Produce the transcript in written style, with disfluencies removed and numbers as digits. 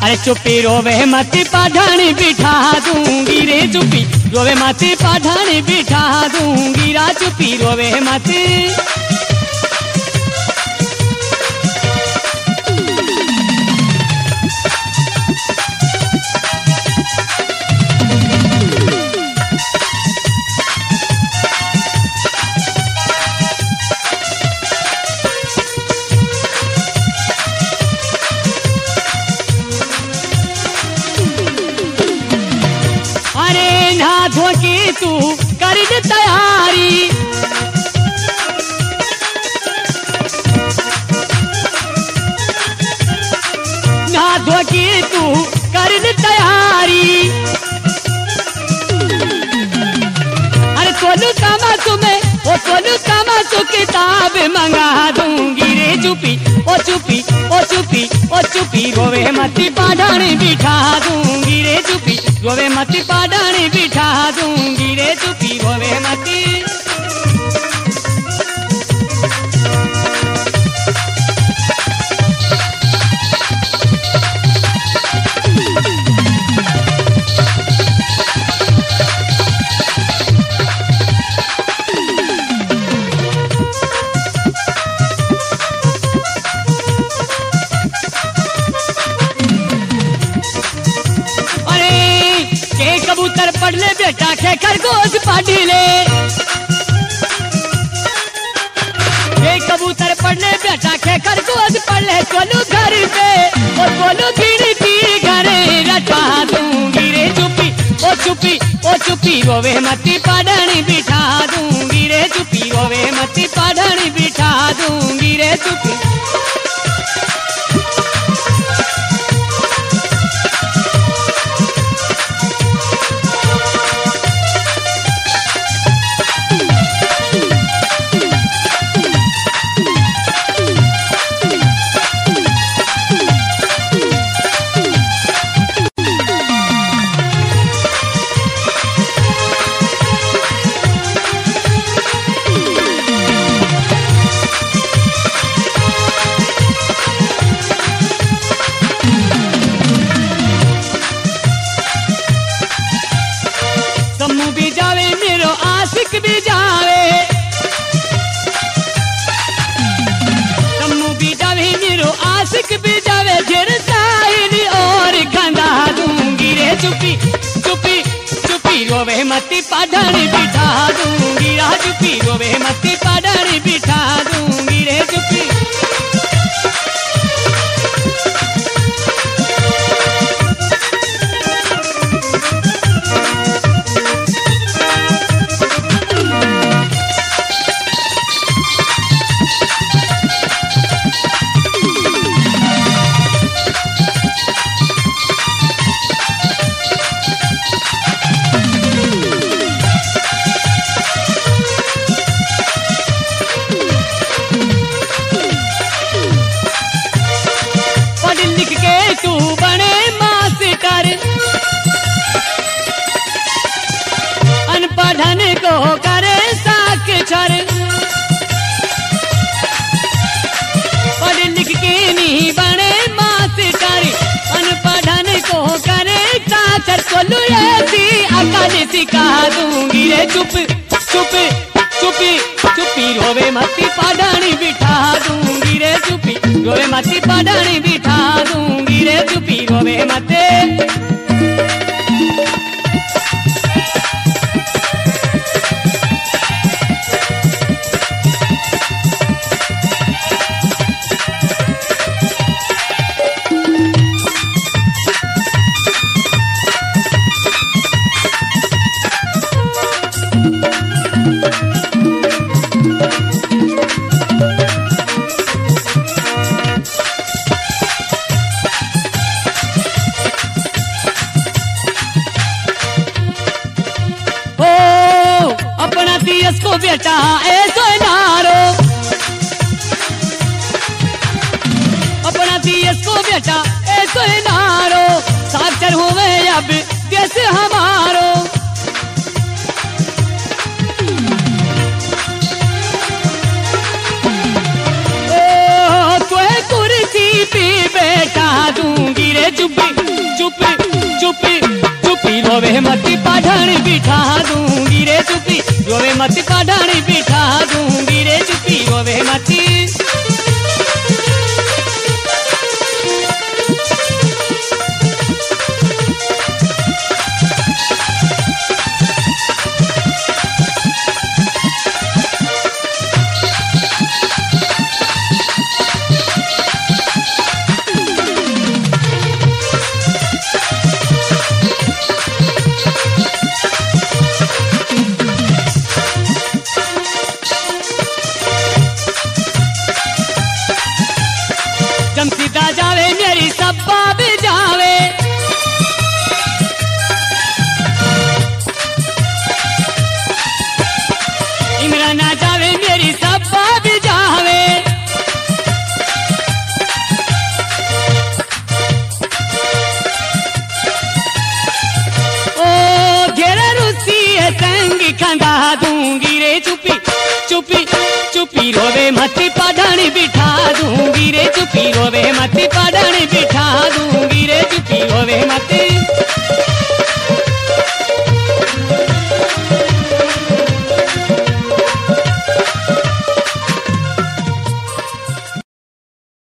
अरे चुप्पी रोवे मत पढ़ाने बिठा दूंगी रे, चुप्पी रोवे मत पढ़ाने बिठा दूंगी रा, चुप्पी रोवे मत। धोके तू कर दे तैयारी, ना धोके तू कर दे तैयारी। अरे सोनू कामा तुम्हें ओ सोनू कामा तू किताब मंगा दूंगी रे, चुप्पी ओ चुप्पी ओ चुप्पी ओ चुप्पी रोवे मत पढ़ाने बिठा दूंगी रे, चुप्पी रोवे मत पढ़ाने बिठा दूंगी रे, चुप्पी रोवे मत। कबूतर पढ़ ले बेटा के खरगोश पढ़ ले, ये कबूतर पढ़ ले बेटा के खरगोश पढ़ ले, सोनू घर पे और सोनू गिनती घरे रटवा दूंगी रे, चुप्पी ओ चुप्पी ओ चुप्पी रोवे मत पढ़ने बिठा दूंगी रे, चुप्पी रोवे मत पढ़ने बिठा दूंगी रे, चुप्पी। भी जावे मेरो आशिक भी जावे, सम्मू भी जावे मेरो आशिक भी जावे, फिर साहिल और खंदा दूंगी रे, चुप्पी चुप्पी चुप्पी रोवे मत पढ़ाने बिठा दूंगी रा, चुप्पी रोवे मत पढ़ाने बिठा दूंगी रे, चुप्पी। तू बने मास्टर, अनपढ़न को करे साक्षर, पढ़ लिख के नहीं बने मास्टर, अनपढ़न को करे साक्षर, सोनू ऐसी अकल सिखा दूंगी रे, चुप चुप चुप्पी चुप्पी रोवे मत पढ़ाने बिठा दूंगी रे, चुप्पी रोवे मत पढ़ाने बिठा दूंगी रे, चुप्पी रोवे मत। इसको बेटा ऐसो नारो, अपना देश को बेटा ऐसो नारो, साक्षर हुए अब देश हमारो। ओ तो कुर्सी पे बैठा दूंगी रे, चुप्पी चुप्पी चुप्पी चुप्पी रोवे मती पढ़ानी बिठा दूंगी रे चुप्पी रोवे मती पढ़ानी बिठा दूंगी रे चुप्पी रोवे मती जमसीदा जावे मेरी सब्बा भी जावे इमराना जावे मेरी सब्बा भी जावे ओ घेरा रूसी है संग खंदा दूंगी रे चुप्पी चुप्पी चुप्पी रोवे मती पढ़ानी बिठा दूंगी रे चुप्पी रोवे मती